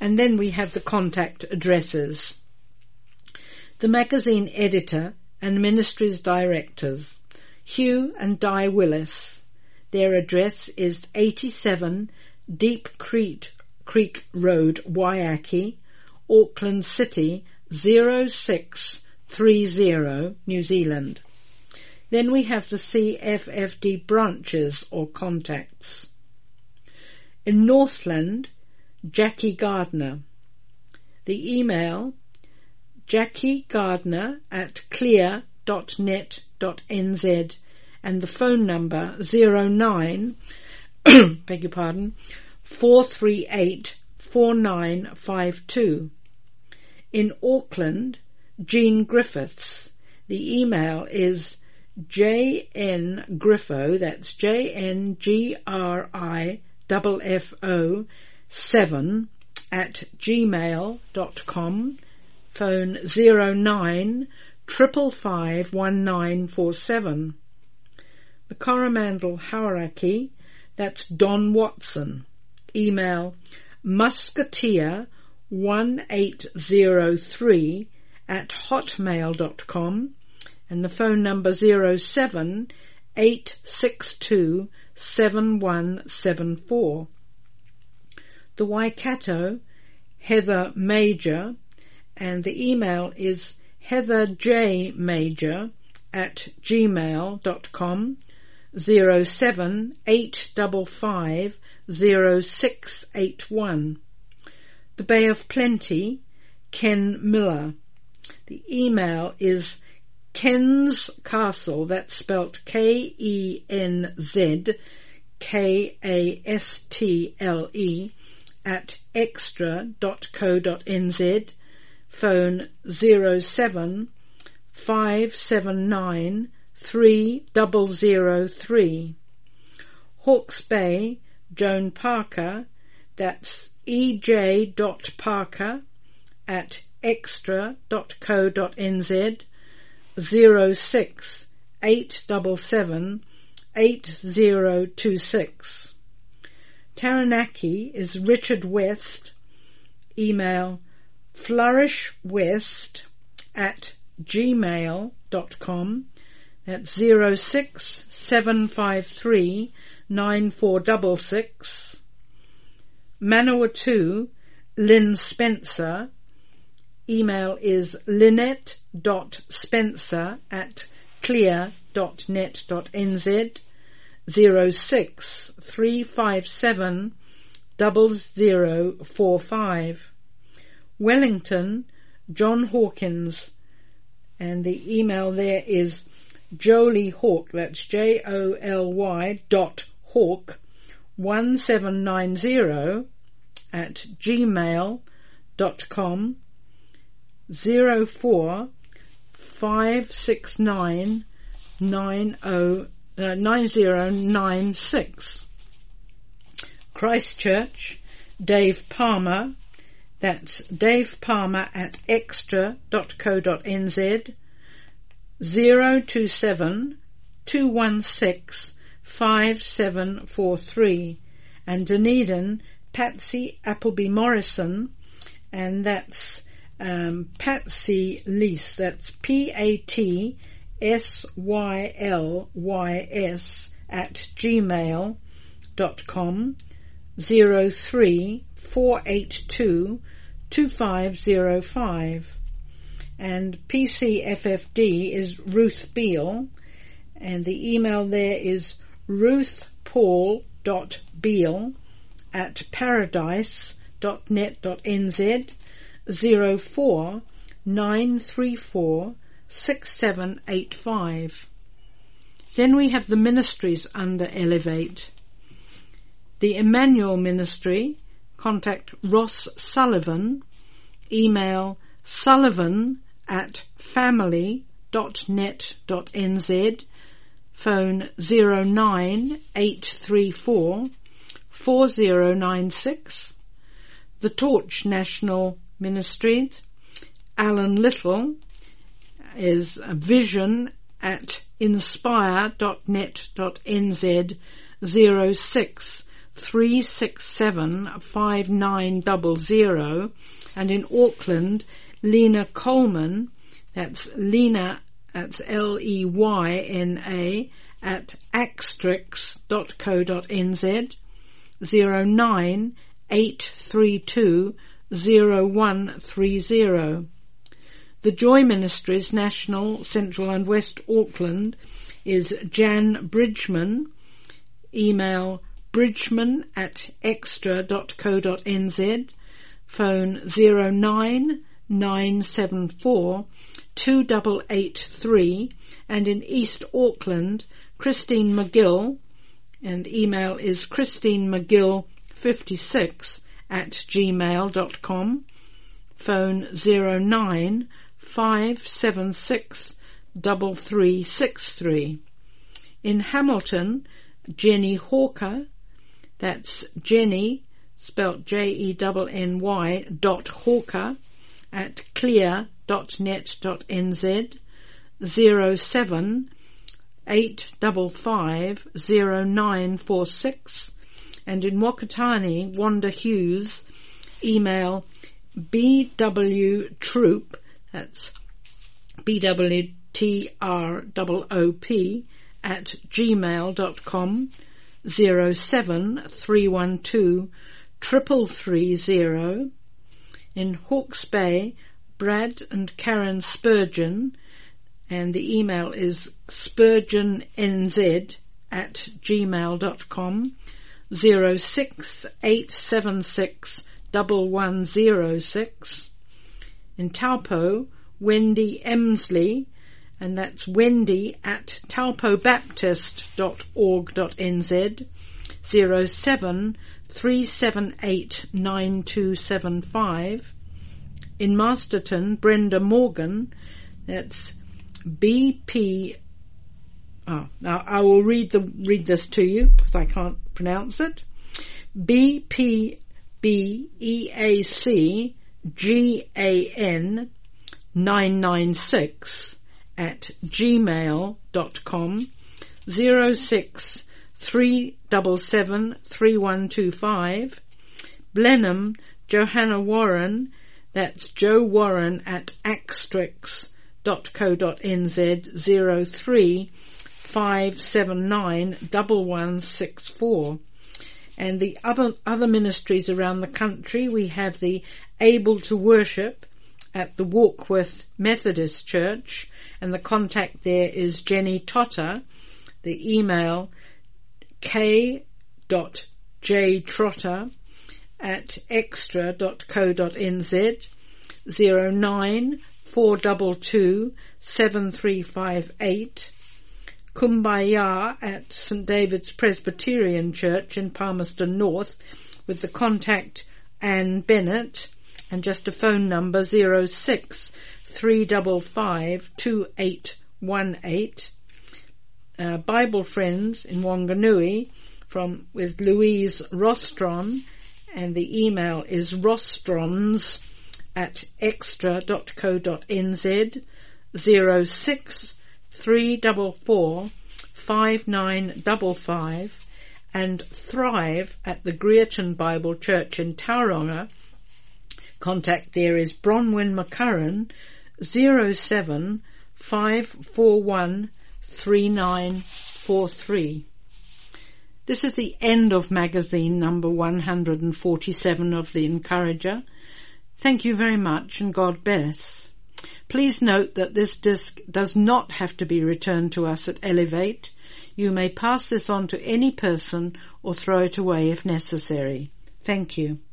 And then we have the contact addresses. The magazine editor and ministry's directors, Hugh and Di Willis. Their address is 87 Deep Creek Road, Waiheke, Auckland City, 0630, New Zealand. Then we have the CFFD branches or contacts. In Northland, Jackie Gardner. The email, jackiegardner@clear.net.nz, and the phone number 09 438 4952. In Auckland, Jean Griffiths. The email is jngriffo, that's JNGRIFFO 7 @gmail.com. Phone 09 555 1947. The Coromandel Hauraki, that's Don Watson. Email musketeer1803 @hotmail.com, and the phone number 07 862 7174. The Waikato, Heather Major, and the email is heatherjmajor @gmail.com, 07 855 0681. The Bay of Plenty, Ken Miller. The email is Ken's Castle, that's spelt KENZ KASTLE @extra.co.nz. Phone 07 579 3003. Hawke's Bay, Joan Parker, that's ej.parker @extra.co.nz, 06 877 8026. Taranaki is Richard West. Email flourishwest @gmail.com. That's 06 753 9466. Manawatu, Lynn Spencer. Email is lynette.spencer @clear.net.nz, 06 357 0045. Wellington, John Hawkins, and the email there is Jolie Hawk, that's JOLY.Hawk 1790 @gmail.com, 04 569 9096. Christchurch, Dave Palmer, that's Dave Palmer @extra.co.nz, 027 216 5743. And Dunedin, Patsy Appleby Morrison, and that's Patsy Lease, that's PATSYLYS @gmail.com, 03 482 2505. And PCFFD is Ruth Beale, and the email there is ruthpaul.beale @paradise.net.nz, 04 934 6785. Then we have the ministries under Elevate. The Emmanuel Ministry, contact Ross Sullivan. Email sullivan@family.net.nz. Phone 09 834 4096. The Torch National Ministry, Alan Little, is vision@inspire.net.nz, 06 3675900, and in Auckland, Lena Coleman, that's Lena, that's Leyna, at axtrix.co.nz, 098320130. The Joy Ministries, National, Central and West Auckland, is Jan Bridgman, email bridgman@extra.co.nz, phone 09974 2883, and in East Auckland, Christine McGill, and email is christinemcgill56@gmail.com, phone 095763363. In Hamilton, Jenny Hawker, that's Jenny, spelt Jenny, .Hawker, at clear.net.nz, 078550946, and in Whakatane, Wanda Hughes, email bwtroop, that's BWTROOP, at gmail.com, 07312 330. In Hawke's Bay, Brad and Karen Spurgeon, and the email is spurgeonnz@gmail.com, 068761106. In Taupo, Wendy Emsley, and that's Wendy at taupobaptist.org.nz, 073789275. In Masterton, Brenda Morgan, that's BP. Now I will read this to you because I can't pronounce it. BPBEACGAN 996 at gmail.com, 063773125. Blenheim, Johanna Warren, that's Joe Warren at axtrix.co.nz, 035791164. And the other ministries around the country, we have the Able to Worship at the Warkworth Methodist Church, and the contact there is Jenny Totter. The email k.jtrotter at extra.co.nz, 09422 7358. Kumbaya at St David's Presbyterian Church in Palmerston North, with the contact Anne Bennett, and just a phone number 063552818. Bible Friends in Wanganui with Louise Rostron, and the email is rostrons at extra.co.nz, 063445955, and Thrive at the Greerton Bible Church in Tauranga. Contact there is Bronwyn McCurran, 075413943. This is the end of magazine number 147 of The Encourager. Thank you very much, and God bless. Please note that this disc does not have to be returned to us at Elevate. You may pass this on to any person or throw it away if necessary. Thank you.